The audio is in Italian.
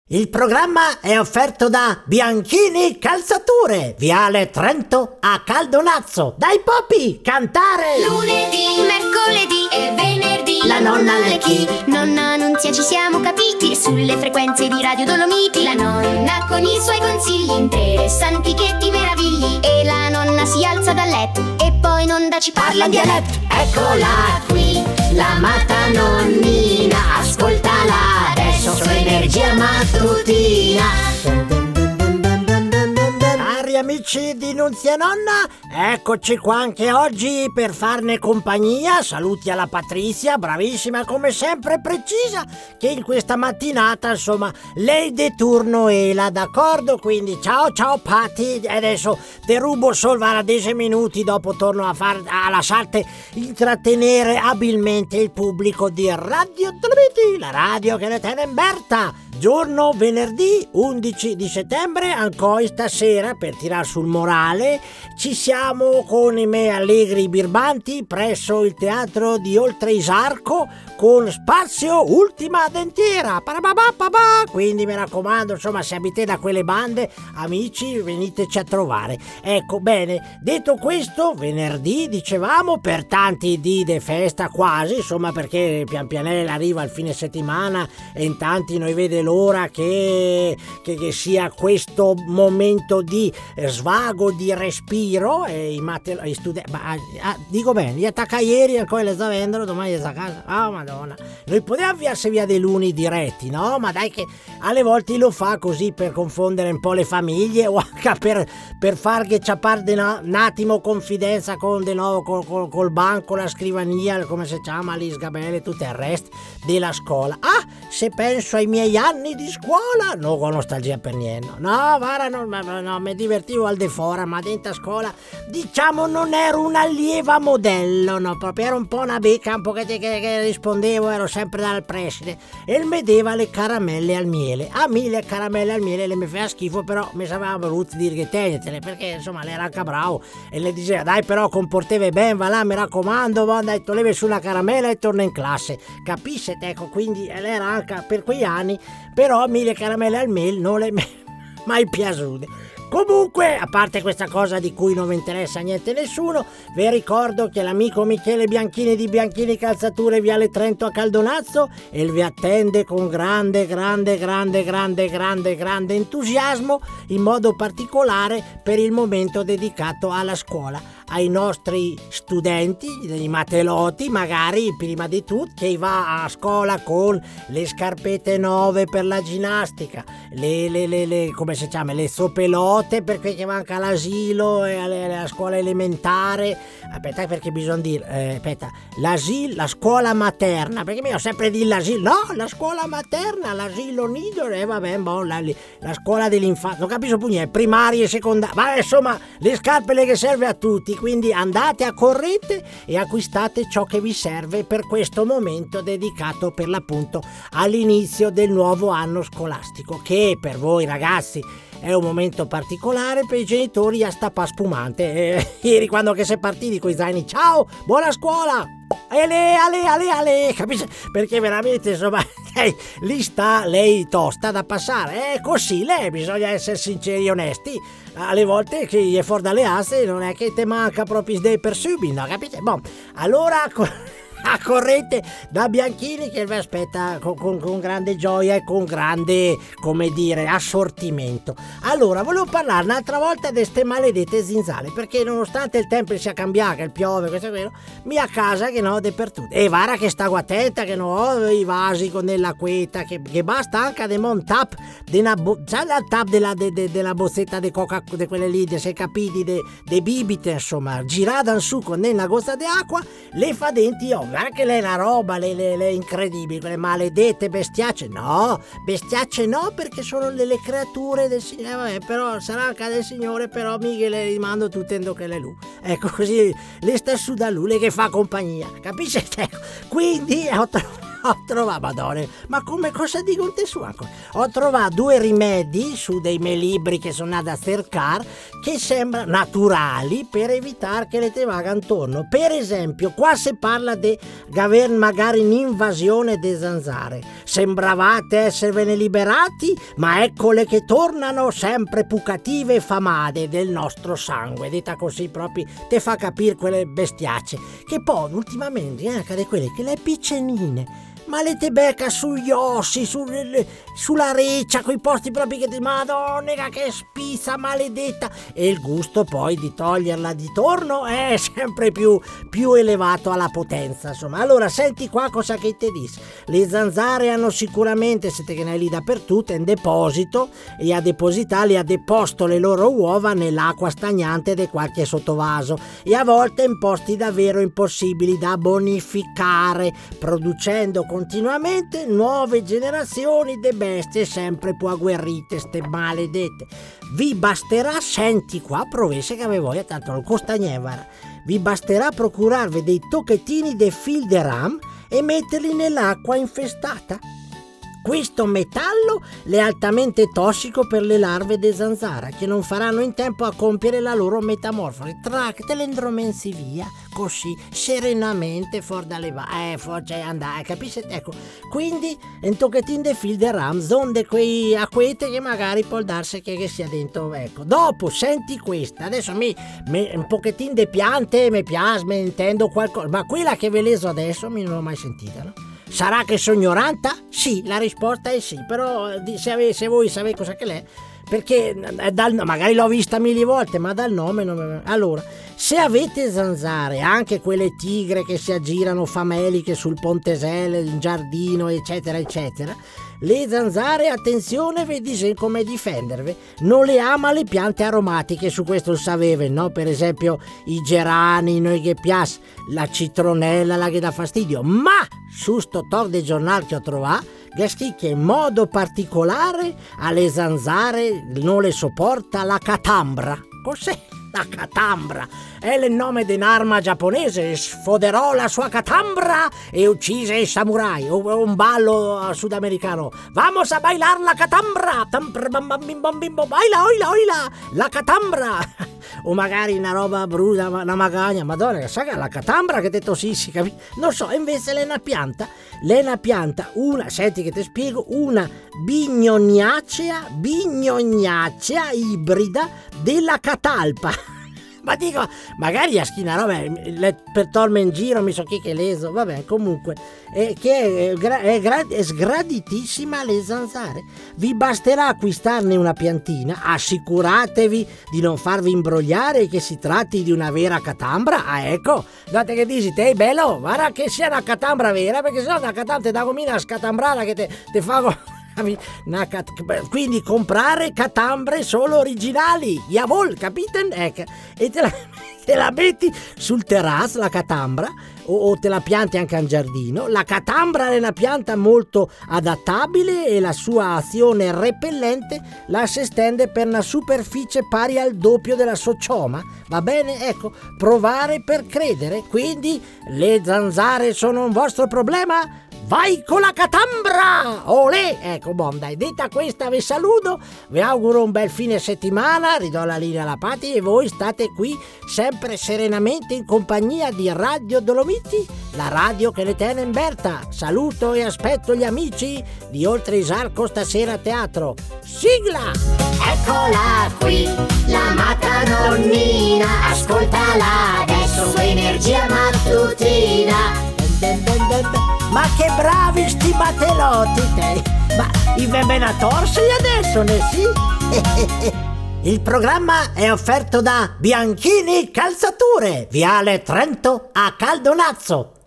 Il programma è offerto da Bianchini Calzature, Viale Trento a Caldonazzo. Dai Popi, cantare! Lunedì, mercoledì e venerdì La nonna le chi? Nonna Nunzia, ci siamo capiti sulle frequenze di Radio Dolomiti. La nonna con i suoi consigli interessanti che ti meravigli. E la nonna si alza dal letto e poi in onda ci parla in dialetto. Eccola qui, l'amata nonnina, ascoltala adesso su Energia Mattutina. Cari amici di Nunzia Nonna, eccoci qua anche oggi per farne compagnia. Saluti alla Patrizia, bravissima come sempre, precisa, che in questa mattinata insomma lei de turno Ela, d'accordo? Quindi ciao Pati, adesso te rubo solo 10 minuti, dopo torno a lasciarti intrattenere abilmente il pubblico di Radio Dolomiti, la radio che ne tiene in Berta. Giorno venerdì 11 di settembre, ancora stasera, per tirar sul morale, ci siamo con i miei allegri birbanti presso il teatro di Oltreisarco con spazio Ultima Dentiera. Quindi mi raccomando, insomma, se abite da quelle bande, amici, veniteci a trovare. Ecco, bene, detto questo, venerdì, dicevamo, per tanti di festa quasi, insomma, perché pian pianella arriva il fine settimana e in tanti noi vede l'ora che sia questo momento di svago, di respiro, e i studenti, dico bene, gli attaccaieri ancora le sta vendendo, domani sta a casa, madonna. Noi potevamo avviarsi via dei luni diretti, no? Ma dai, che alle volte lo fa così per confondere un po' le famiglie, o anche per far che ciappare un attimo confidenza con di nuovo col banco, la scrivania, come si chiama, lì sgabelle e tutto il resto della scuola. Se penso ai miei anni di scuola, non ho nostalgia per niente. No, guarda, no, mi divertivo al de fora, ma dentro a scuola, diciamo, non ero una allieva modello, no, proprio ero un po' una becca, un po' che rispondevo, ero sempre dal preside, e mi deva le caramelle al miele. A me le caramelle al miele le mi faceva schifo, però mi sapeva brutto dire che tenetele, perché insomma lei era anche bravo e le diceva dai, però comportevi ben, va là, mi raccomando, va, dai, tolevi sulla caramella e torna in classe, capisce? Ecco, quindi lei era anche per quei anni, però a me le caramelle al miele non le mai piaciute. Comunque, a parte questa cosa di cui non vi interessa niente nessuno, vi ricordo che l'amico Michele Bianchini di Bianchini Calzature, Viale Trento a Caldonazzo, e vi attende con grande entusiasmo, in modo particolare per il momento dedicato alla scuola, ai nostri studenti, i matelotti magari prima di tutto, che va a scuola con le scarpette nuove per la ginnastica, le come si chiama, le sopelotte perché che manca all'asilo e alla scuola elementare. Aspetta, perché bisogna dire l'asilo, la scuola materna, perché mi ho sempre detto l'asilo, no, la scuola materna, l'asilo nido, la scuola dell'infanzia, non capisco più niente, primaria e secondaria, ma insomma le scarpe le che serve a tutti. Quindi andate a correte e acquistate ciò che vi serve per questo momento dedicato per l'appunto all'inizio del nuovo anno scolastico, che per voi ragazzi è un momento particolare, per i genitori a sta spumante. Ieri quando che si è partiti con i zaini, ciao, buona scuola, ale, capisci? Perché veramente insomma lì sta lei tosta da passare, così lei bisogna essere sinceri e onesti. Alle volte che gli è fuori dalle asse non è che te manca proprio dei persubi, no, capite? Bon, allora correte da Bianchini che vi aspetta con grande gioia e con grande, come dire, assortimento. Allora, volevo parlare un'altra volta di ste maledette zinzale, perché nonostante il tempo sia cambiato, che il piove, questo è vero, mi a casa che no dappertutto. E vara che sta attenta che non ho i vasi con dell'acquetta, che basta anche de un tap c'è la tap della bozzetta di coca, di quelle lì, de sei capiti, de bibite, insomma, girata in su con una goccia di acqua, le fa denti, guarda che lei è una roba, le incredibili, quelle maledette bestiacce no, perché sono delle creature del Signore, però sarà anche del Signore, però mica le rimando tutte in che le lu, ecco, così le sta su da lui, le che fa compagnia, capisci? Quindi Ho trovato, madonna, ma come cosa dico un te su ancora? Ho trovato 2 rimedi su dei miei libri che sono andato a cercare, che sembrano naturali per evitare che le te vaga intorno. Per esempio, qua si parla di aver magari un'invasione de zanzare. Sembravate esservene liberati, ma eccole che tornano sempre più cattive e famate del nostro sangue. Detta così proprio te fa capire quelle bestiacce. Che poi ultimamente anche quelle che le piccenine, ma le te becca sugli ossi, sulla reccia, quei posti proprio che ti madonna che spizza maledetta, e il gusto poi di toglierla di torno è sempre più elevato alla potenza, insomma. Allora senti qua cosa che te dice. Le zanzare hanno sicuramente, siete che ne hai lì dappertutto, in deposito, e a depositare ha deposto le loro uova nell'acqua stagnante di qualche sottovaso, e a volte in posti davvero impossibili da bonificare, producendo continuamente nuove generazioni di bestie sempre più agguerrite, ste maledette. Vi basterà, senti qua, provesse che avevo voglia, tanto non costa niente, vi basterà procurarvi dei tocchettini di fil de ram e metterli nell'acqua infestata. Questo metallo è altamente tossico per le larve di zanzara, che non faranno in tempo a compiere la loro metamorfosi. Tractele indromensi via, così, serenamente, fuori dalle cioè andare, capisci? Ecco, quindi un tocchettino di fil de ram, zonde quei acquete che magari può darsi che sia dentro, ecco. Dopo, senti questa, adesso un pochettino di piante mi piace, mi intendo qualcosa, ma quella che ve leso adesso non l'ho mai sentita, no? Sarà che sono ignoranta? Sì, la risposta è sì, però se voi sapete cosa che l'è, perché magari l'ho vista 1000 volte, ma dal nome non... Allora, se avete zanzare, anche quelle tigre che si aggirano fameliche sul Ponteselle, in giardino, eccetera, eccetera, le zanzare, attenzione, vedi come difendervi. Non le ama le piante aromatiche, su questo lo sapete, no? Per esempio i gerani, noi che piace, la citronella, la che dà fastidio. Ma su sto tog de giornale che ho trovato, che in modo particolare alle zanzare non le sopporta la catambra. Cos'è? La catambra è il nome di un'arma giapponese. Sfoderò la sua catambra e uccise i samurai. Un ballo sudamericano. Vamos a bailar la catambra. Baila, oila, la catambra. O magari una roba bruta, una magagna. Madonna, sai che la catambra che te tossissi, capi? Non so, invece l'è una pianta, una, senti che ti spiego, una bignoniacea ibrida della catalpa. Ma dico, magari a schina roba per torme in giro, mi so chi che leso, vabbè, comunque, che è sgraditissima alle zanzare. Vi basterà acquistarne una piantina, assicuratevi di non farvi imbrogliare e che si tratti di una vera catambra. Ah, ecco, date che dici, te bello, guarda che sia una catambra vera, perché sennò una catambra te da comina a scatambrare che te fa... Quindi comprare catambre solo originali, jawohl, capite? Ecco. E te la metti sul terrazzo la catambra, o te la pianti anche in giardino. La catambra è una pianta molto adattabile e la sua azione repellente la si estende per una superficie pari al doppio della socioma. Va bene? Ecco, provare per credere. Quindi le zanzare sono un vostro problema? Vai con la catambra! Olè! Ecco, dai, detta questa vi saluto, vi auguro un bel fine settimana, ridò la linea alla Pati e voi state qui sempre serenamente in compagnia di Radio Dolomiti, la radio che le tiene in Berta. Saluto e aspetto gli amici di Oltre Isarco stasera a teatro. Sigla! Eccola qui, l'amata nonnina, ascoltala adesso, energia mattutina. Ma che bravi sti matelotti te! Ma i venator sei adesso, ne sì? Il programma è offerto da Bianchini Calzature, Viale Trento a Caldonazzo.